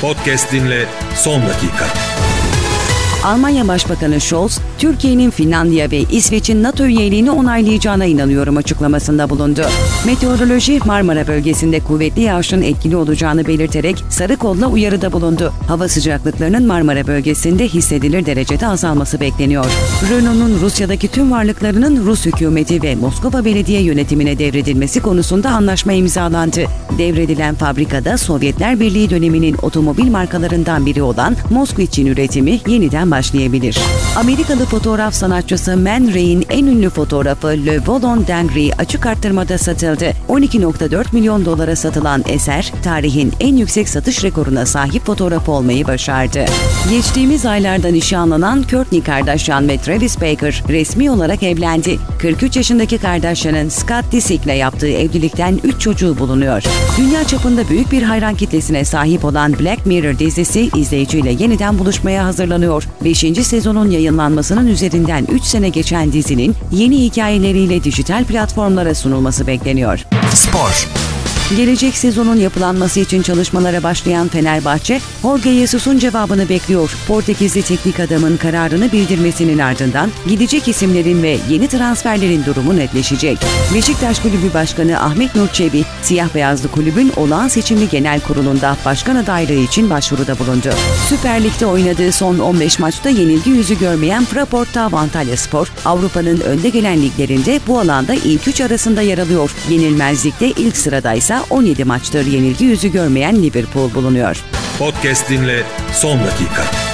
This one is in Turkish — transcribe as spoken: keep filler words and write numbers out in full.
Podcast dinle son dakika. Almanya Başbakanı Scholz, Türkiye'nin Finlandiya ve İsveç'in NATO üyeliğini onaylayacağına inanıyorum açıklamasında bulundu. Meteoroloji, Marmara bölgesinde kuvvetli yağışın etkili olacağını belirterek sarı kodla uyarıda bulundu. Hava sıcaklıklarının Marmara bölgesinde hissedilir derecede azalması bekleniyor. Renault'un Rusya'daki tüm varlıklarının Rus hükümeti ve Moskova belediye yönetimine devredilmesi konusunda anlaşma imzalandı. Devredilen fabrikada Sovyetler Birliği döneminin otomobil markalarından biri olan Moskvich'in üretimi yeniden başlayabilir. Amerikalı fotoğraf sanatçısı Man Ray'in en ünlü fotoğrafı Le Volon d'Angry açık arttırmada satıldı. on iki virgül dört milyon dolara satılan eser, tarihin en yüksek satış rekoruna sahip fotoğrafı olmayı başardı. Geçtiğimiz aylarda nişanlanan Kourtney Kardashian ve Travis Barker resmi olarak evlendi. kırk üç yaşındaki Kardashian'ın Scott Disick'le yaptığı evlilikten üç çocuğu bulunuyor. Dünya çapında büyük bir hayran kitlesine sahip olan Black Mirror dizisi izleyiciyle yeniden buluşmaya hazırlanıyor. beşinci sezonun yayınlanmasının üzerinden üç sene geçen dizinin yeni hikayeleriyle dijital platformlara sunulması bekleniyor. Spor. Gelecek sezonun yapılanması için çalışmalara başlayan Fenerbahçe, Jorge Jesus'un cevabını bekliyor. Portekizli teknik adamın kararını bildirmesinin ardından gidecek isimlerin ve yeni transferlerin durumu netleşecek. Beşiktaş Kulübü Başkanı Ahmet Nur Çebi, Siyah Beyazlı Kulübün olağan seçimli genel kurulunda başkan adaylığı için başvuruda bulundu. Süper Lig'de oynadığı son on beş maçta yenilgi yüzü görmeyen Fraport Tav Antalyaspor, Avrupa'nın önde gelen liglerinde bu alanda ilk üç arasında yer alıyor. Yenilmezlikte ilk sıradaysa on yedi maçtır yenilgi yüzü görmeyen Liverpool bulunuyor. Podcast dinle son dakika.